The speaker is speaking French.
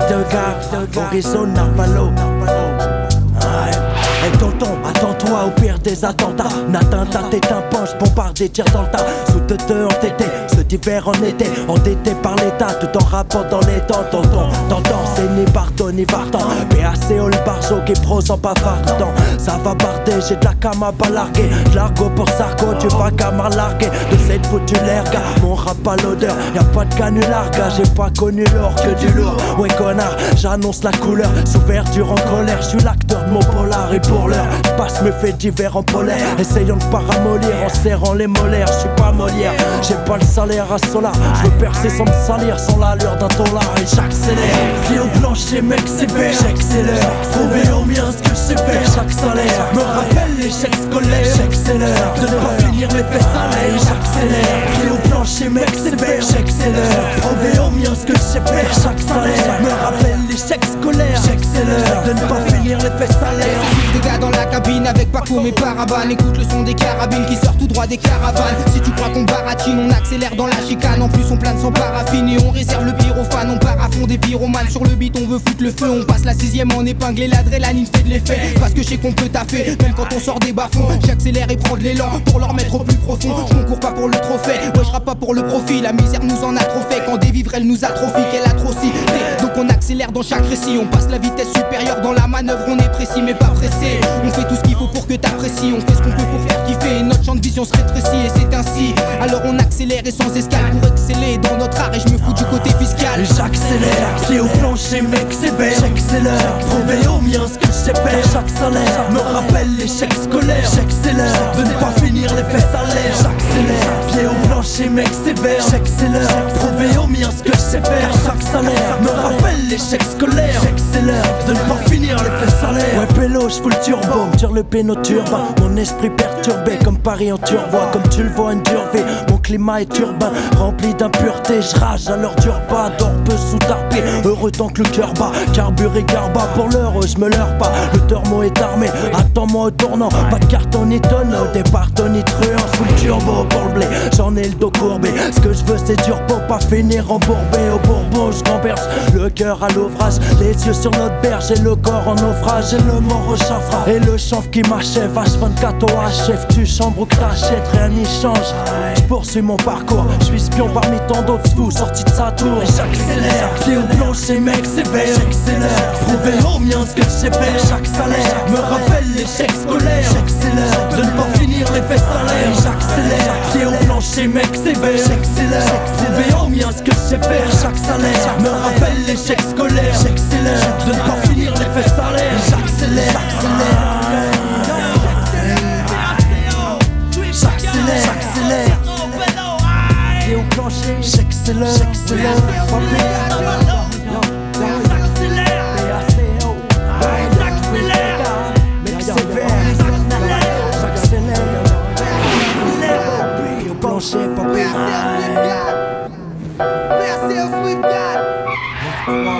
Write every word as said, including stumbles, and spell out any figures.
de gare, horizon Narvalo. Et tonton, attends-toi au pire des attentats. N'atteinte à tes tympans, j'bombarde des tirs dans le tas. Sous de deux entêtés, ce d'hiver en été, endetté par l'état, tout en rapport dans les temps. Tonton, tonton, c'est ni Bardo ni Vartan. P A C O le barjo qui prose en bavardant. Ça va barder, j'ai de la cam à balarguer. L'argot pour Sarko, tu vas gamard largué. De cette foutue l'erga, mon rap à l'odeur. Y'a pas de canular, gars, j'ai pas connu l'or que du lourd. Ouais connard, j'annonce la couleur. Sous verdure en colère, j'suis l'acteur de mon polar. Et pour l'heure, j'passe mes faits divers en polaire. Essayons de pas ramollir en serrant les molaires. J'suis pas Molière, j'ai pas le salaire à Solar. J'veux percer sans me salir, sans l'allure d'un dollar. Et j'accélère, pied au plancher mec sévère. J'accélère, prouver au mien ce que j'sais faire. Chaque salaire me rappelle l'échec scolaire. J'accélère, de ne pas finir les faits salaires. J'accélère, pied au plancher mec sévère. J'accélère, prouver au mien ce que j'sais faire. Chaque salaire me rappelle l'échec scolaire. J'accélère, de ne pas finir les faits salaires. Des gars dans la cabine avec Paco mes parabanes. Écoute le son des carabines qui sortent tout droit des caravanes. Si tu crois qu'on baratine, on accélère dans la chicane. En plus on plane sans paraffine et on réserve le pyrophane. On part à fond des pyromanes, sur le beat on veut foutre le feu. On passe la sixième en épingle et l'adrénaline fait de l'effet. Parce que je sais qu'on peut taffer, même quand on sort des bas-fonds. J'accélère et prends de l'élan pour leur mettre au plus profond. Je concours pas pour le trophée, ouais je rappe pas pour le profit. La misère nous en a trop fait, quand des vivres elle nous atrophie. Quelle atrocité, donc on accélère dans chaque récit. On passe la vitesse supérieure dans la manœuvre, on est précis mais pas pressé. On fait tout ce qu'il faut pour que t'apprécies. On fait ce qu'on peut pour faire kiffer. Notre champ de vision se rétrécit et c'est ainsi. Alors on accélère et sans escale pour exceller dans notre art. Et je me fous du côté fiscal. J'accélère, pied au plancher mec sévère. J'accélère, prouver au mien ce que j'sais faire. Chaque salaire me rappelle l'échec scolaire. J'accélère, de ne pas finir les faits salaires. J'accélère, pied au plancher mec sévère. J'accélère, prouver au mien ce que j'sais faire. Chaque salaire me rappelle l'échec scolaire. J'accélère, de ne pas finir les faits salaires. Ouais pélo, j'fous le turbo, tire le péno turbain. Mon esprit perturbé comme Paris en turbois. Comme tu le vois une dure vie, mon climat est urbain. Rempli d'impureté, j'rage à l'heure du repas. Dors peu sous tarpé, heureux tant que le cœur bat. Carburé garba, pour l'heure je me leurre pas. Le thermo est armé, attends-moi au tournant. Pas de carton ni tonne, au départ Tony truand. J'fous le turbo pour le blé, j'en ai le dos courbé. Ce que je veux c'est dur pour pas finir embourbé. Au bourbon j'gamberge, le cœur à l'ouvrage. Les yeux sur notre berge et le corps en naufrage. Et le mort au chafra, et le chanvre qui m'achève. H vingt-quatre au H F, tu chambre ou crachette, rien n'y change. J'poursuis mon parcours, j'suis espion parmi tant d'autres fous sortis de sa tour. Et j'accélère, pied au plancher mec sévère. J'accélère, prouver au mien ce que j'sais faire. Chaque salaire me rappelle l'échec scolaire. J'accélère, de ne pas finir les faits salaires. J'accélère, pied au plancher mec sévère. J'accélère, prouver au mien ce que j'sais faire. Chaque salaire me rappelle l'échec scolaire. J'accélère, de ne pas finir les faits salaires. J'accélère, j'accélère. J'accélère, j'accélère. Et au plancher, j'accélère, j'accélère. Mec sévère, j'accélère. Et au plancher, papa.